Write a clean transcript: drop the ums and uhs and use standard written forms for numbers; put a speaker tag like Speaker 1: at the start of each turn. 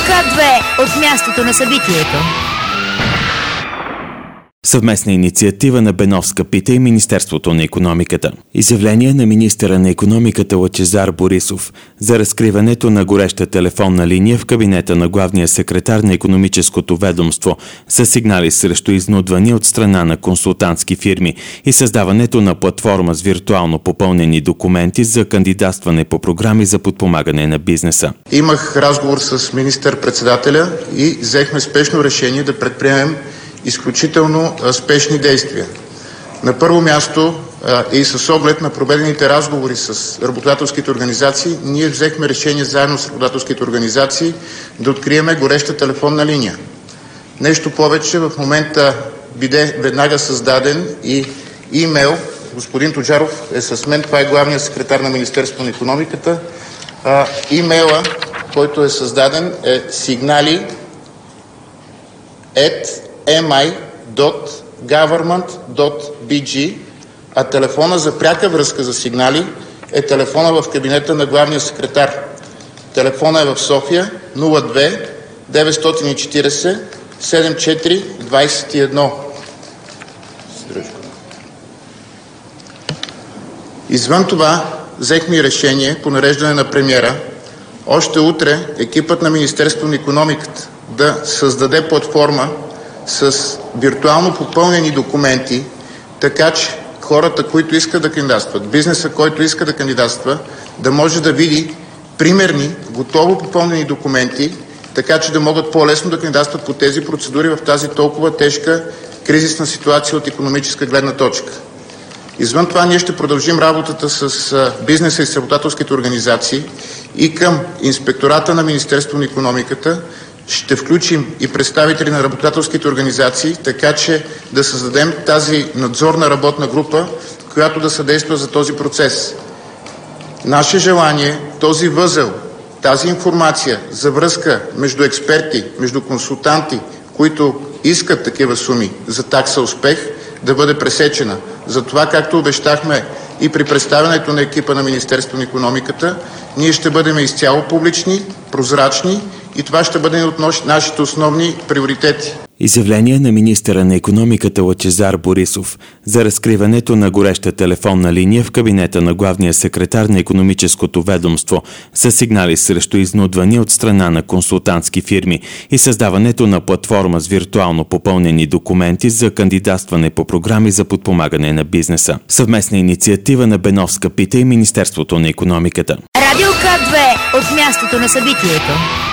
Speaker 1: К2 от мястото на събитието.
Speaker 2: Съвместна инициатива на Беновска пита и Министерството на икономиката. Изявление на министъра на икономиката Лъчезар Борисов за разкриването на гореща телефонна линия в кабинета на главния секретар на икономическото ведомство с сигнали срещу изнудвания от страна на консултантски фирми и създаването на платформа с виртуално попълнени документи за кандидатстване по програми за подпомагане на бизнеса.
Speaker 3: Имах разговор с министър-председателя и взехме спешно решение да предприемем изключително спешни действия. На първо място и с оглед на проведените разговори с работодателските организации, ние взехме решение заедно с работодателските организации да откриеме гореща телефонна линия. Нещо повече, в момента биде веднага създаден и имейл. Господин Тоджаров е с мен, това е главният секретар на Министерството на икономиката. Имейла, който е създаден, е signali@mi.government.bg, а телефона за пряка връзка за сигнали е телефона в кабинета на главния секретар. Телефона е в София 02 940 7421. Извън това, взехме и решение по нареждане на премиера още утре екипът на Министерството на икономиката да създаде платформа с виртуално попълнени документи, така че хората, които искат да кандидатстват, бизнеса, който иска да кандидатства, да може да види примерни, готово попълнени документи, така че да могат по-лесно да кандидатстват по тези процедури в тази толкова тежка кризисна ситуация от икономическа гледна точка. Извън това, ние ще продължим работата с бизнеса и с работодателските организации и към Инспектората на Министерството на икономиката ще включим и представители на работодателските организации, така че да създадем тази надзорна работна група, която да съдейства за този процес. Наше желание, този възел, тази информация за връзка между експерти, между консултанти, които искат такива суми за такса успех, да бъде пресечена. Затова, както обещахме и при представянето на екипа на Министерството на икономиката, ние ще бъдем изцяло публични, прозрачни и това ще бъде от нашите основни приоритети.
Speaker 2: Изявление на министъра на икономиката Лъчезар Борисов за разкриването на гореща телефонна линия в кабинета на главния секретар на икономическото ведомство с сигнали срещу изнудвания от страна на консултантски фирми и създаването на платформа с виртуално попълнени документи за кандидатстване по програми за подпомагане на бизнеса. Съвместна инициатива на Беновска пита и Министерството на икономиката.
Speaker 1: Радио К2 от мястото на събитието.